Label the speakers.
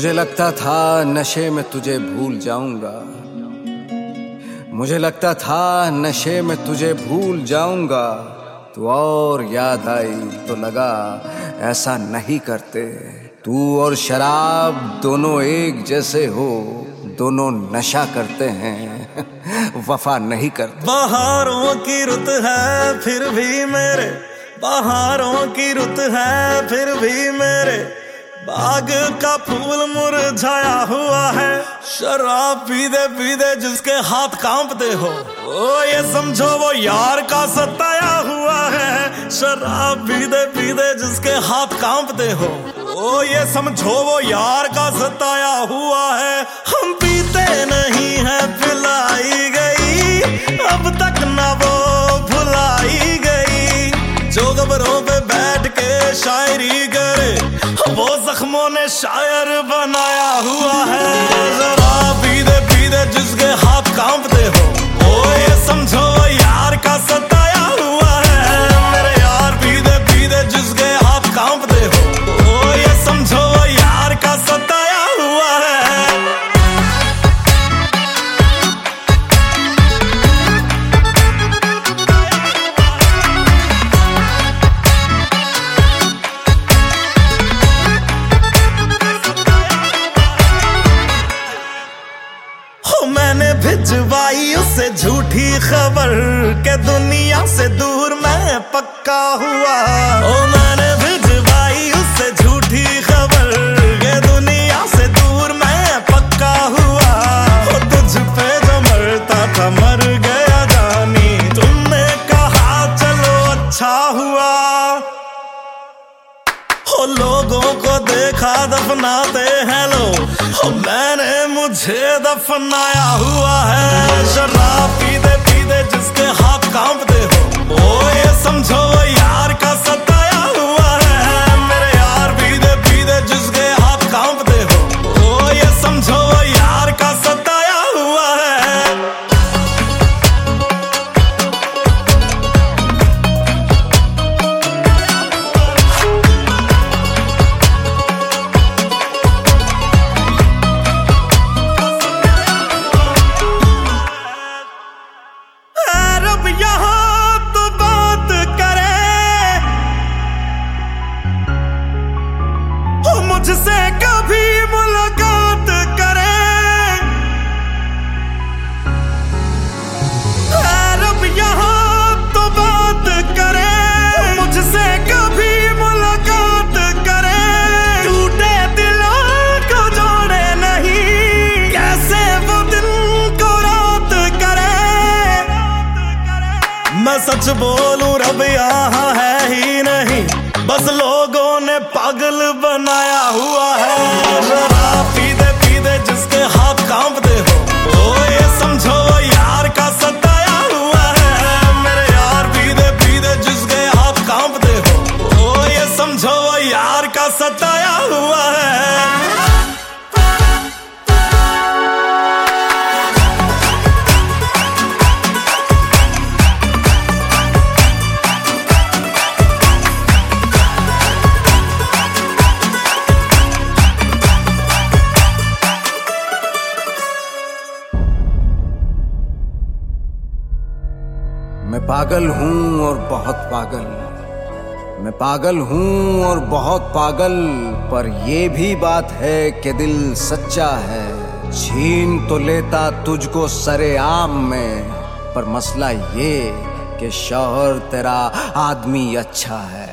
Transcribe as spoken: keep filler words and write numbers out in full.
Speaker 1: मुझे लगता था नशे में तुझे भूल जाऊंगा, मुझे लगता था नशे में तुझे भूल जाऊंगा। तू और याद आई तो लगा ऐसा नहीं करते। तू और शराब दोनों एक जैसे हो, दोनों नशा करते हैं वफा नहीं करते।
Speaker 2: बहारों की रुत है फिर भी मेरे, बहारों की रुत है फिर भी मेरे बाग का फूल मुरझाया हुआ है। शराब पीते पीते जिसके हाथ कांपते हो, ओ ये समझो वो यार का सताया हुआ है। शराब पीते पीते जिसके हाथ कांपते हो, ओ ये समझो वो यार का सताया हुआ है। हम पीते नहीं है पिलाई गई, अब तक ना वो भुलाई गई। जो कब्रों पे बैठ के शायरी करे, वो जख्मों ने शायर बनाया हुआ है। शराब पीते पीते जिसके हाथ कांपते हो, ओ ये समझो यार का सताया हुआ है। मेरे यार पीते पीते जिसके हाथ कांपते हो, ओ ये समझो यार का सताया हुआ है। मैंने भिजवाई उससे झूठी खबर के दुनिया से दूर मैं पक्का हुआ। ओ मैंने भिजवाई उससे झूठी खबर के दुनिया से दूर मैं पक्का हुआ। ओ तुझ पे जो मरता था मर गया जानी, तुमने कहा चलो अच्छा हुआ। ओ लोगों को देखा दफनाते हैं लोग, ओ मैंने मुझे दफनाया हुआ है। शराब पीते पीते जिसके हाथ कांपते हो, ओ ये समझो यार का सताया हुआ है। मेरे यार पीते पीते जिसके हाथ कांपते हो, ओ ये समझो यार का सताया हुआ है। मुझसे कभी मुलाकात करे, रब यहाँ तो बात करे। मुझसे कभी मुलाकात करे, टूटे दिलों को जोड़े नहीं, कैसे वो दिन को रात करे। मैं सच बोलूं रब यहाँ है ही नहीं, बस लोगों ने पागल बनाया हुआ है। शराब पीते पीते जिसके हाथ कांपते हो, ओ ये समझो यार का सताया हुआ है। मेरे यार पीते पीते जिसके हाथ कांपते हो, ओ ये समझो यार का सताया हुआ है।
Speaker 1: मैं पागल हूँ और बहुत पागल, मैं पागल हूँ और बहुत पागल, पर ये भी बात है कि दिल सच्चा है। छीन तो लेता तुझको सरेआम में, पर मसला ये कि शौहर तेरा आदमी अच्छा है।